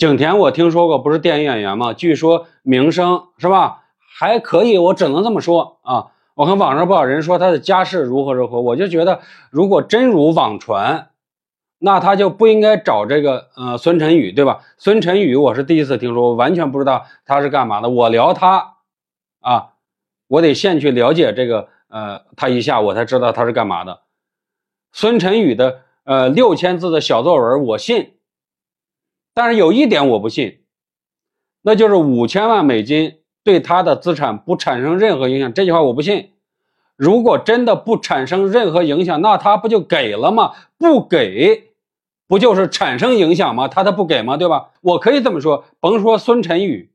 景甜我听说过，不是电影演员吗？据说名声是吧还可以，我只能这么说啊。我看网上不少人说他的家世如何如何，我就觉得如果真如网传，那他就不应该找这个孙晨宇，对吧？孙晨宇我是第一次听说，我完全不知道他是干嘛的。我聊他啊，我得先去了解这个他一下，我才知道他是干嘛的。孙晨宇的6000字的小作文我信，但是有一点我不信，那就是5000万美金对他的资产不产生任何影响，这句话我不信。如果真的不产生任何影响，那他不就给了吗？不给不就是产生影响吗？他不给吗？对吧？我可以这么说，甭说孙晨宇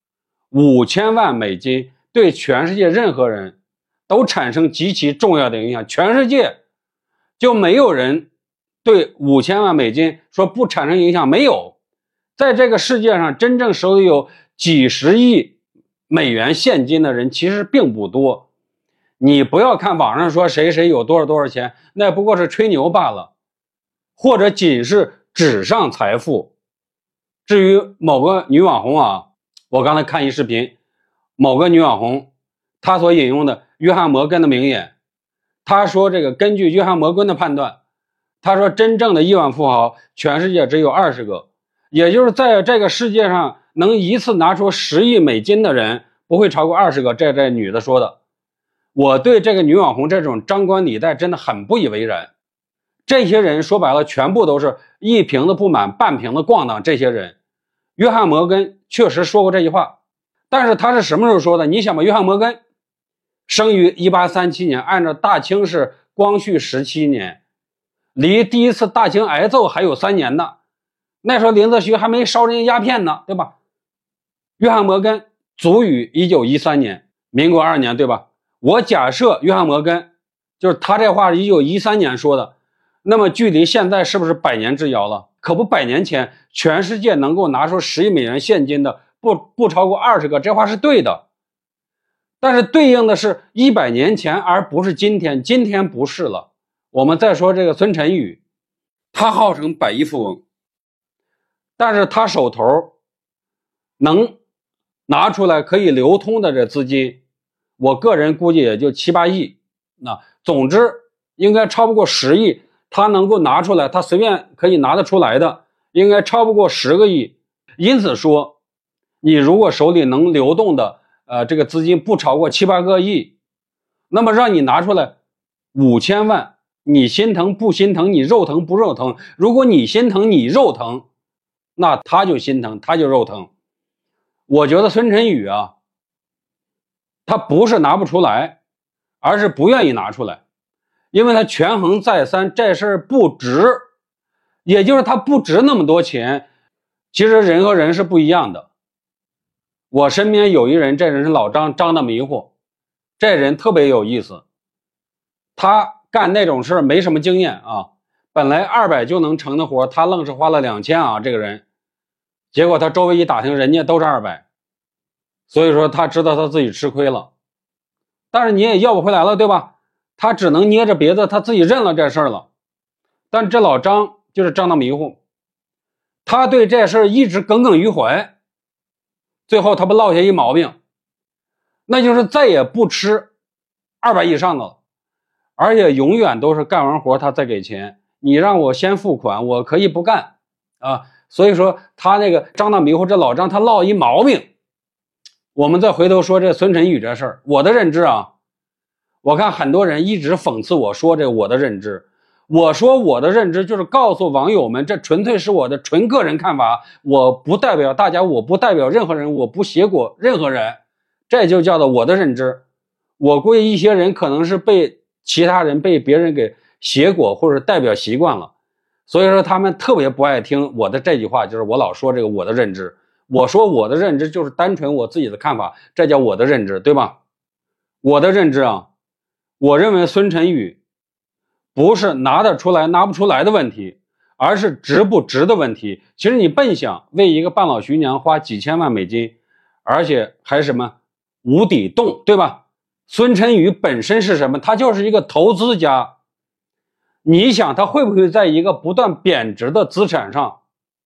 ，5000万美金对全世界任何人都产生极其重要的影响，全世界就没有人对5000万美金说不产生影响，没有。在这个世界上真正手里有几十亿美元现金的人其实并不多。你不要看网上说谁谁有多少钱，那不过是吹牛罢了，或者仅是纸上财富。至于某个女网红啊，我刚才看一视频，某个女网红她所引用的约翰摩根的名言，她说这个根据约翰摩根的判断，她说真正的亿万富豪全世界只有20个，也就是在这个世界上能一次拿出10亿美金的人不会超过20个，这女的说的。我对这个女网红这种张冠李戴真的很不以为然。这些人说白了全部都是一瓶子不满半瓶子咣当，这些人约翰摩根确实说过这句话，但是他是什么时候说的？你想吧，约翰摩根生于1837年，按照大清是光绪17年，离第一次大清挨揍还有3年呢。那时候林则徐还没烧人家鸦片呢，对吧？约翰摩根卒于1913年，民国2年，对吧？我假设约翰摩根就是他这话是1913年说的，那么距离现在是不是100年之遥了？可不，100年前全世界能够拿出10亿美元现金的不超过20个，这话是对的。但是对应的是100年前，而不是今天，今天不是了。我们再说这个孙晨宇，他号称100亿富翁，但是他手头能拿出来可以流通的这资金，我个人估计也就7、8亿，总之应该超不过10亿，他能够拿出来，他随便可以拿得出来的，应该超不过10个亿。因此说，你如果手里能流动的这个资金不超过7、8个亿，那么让你拿出来5000万，你心疼不心疼？你肉疼不肉疼？如果你心疼，你肉疼，那他就心疼，他就肉疼。我觉得孙晨宇啊，他不是拿不出来，而是不愿意拿出来，因为他权衡再三，这事儿不值，也就是他不值那么多钱。其实人和人是不一样的。我身边有一人，这人是老张，张的迷糊，这人特别有意思，他干那种事没什么经验啊，本来200就能成的活，他愣是花了2000啊，这个人。结果他周围一打听，人家都是200，所以说他知道他自己吃亏了，但是你也要不回来了，对吧？他只能捏着鼻子，他自己认了这事儿了。但这老张就是张的迷糊，他对这事儿一直耿耿于怀，最后他不落下一毛病，那就是再也不吃200以上的了，而且永远都是干完活他再给钱，你让我先付款，我可以不干啊。所以说他那个张大迷糊，这老张他落一毛病。我们再回头说这孙晨宇这事儿，我的认知啊，我看很多人一直讽刺我说这我的认知，我说我的认知就是告诉网友们，这纯粹是我的纯个人看法，我不代表大家，我不代表任何人，我不挟裹任何人，这就叫做我的认知。我估计一些人可能是被其他人被别人给挟裹或者代表习惯了，所以说他们特别不爱听我的这句话，就是我老说这个我的认知。我说我的认知就是单纯我自己的看法，这叫我的认知，对吧？我的认知啊，我认为孙晨宇不是拿得出来拿不出来的问题，而是值不值的问题。其实你笨想为一个半老徐娘花几千万美金，而且还是什么无底洞，对吧？孙晨宇本身是什么？他就是一个投资家。你想他会不会在一个不断贬值的资产上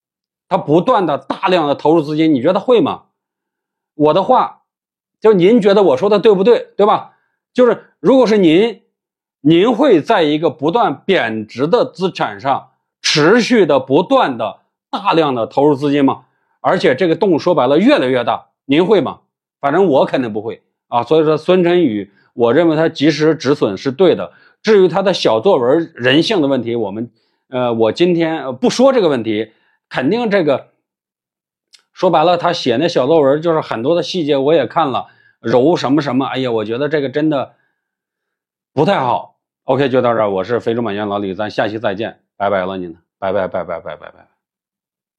他不断的大量的投入资金，你觉得会吗？我的话，就您觉得我说的对不对？对吧？就是如果是您会在一个不断贬值的资产上持续的不断的大量的投入资金吗？而且这个洞说白了越来越大，您会吗？反正我肯定不会啊。所以说孙晨宇，我认为他及时止损是对的。至于他的小作文人性的问题，我今天不说这个问题，肯定这个说白了，他写那小作文就是很多的细节我也看了，揉什么什么，哎呀，我觉得这个真的不太好。OK， 就到这儿，我是非洲满园老李，咱下期再见，拜拜了您，拜拜拜拜拜拜拜。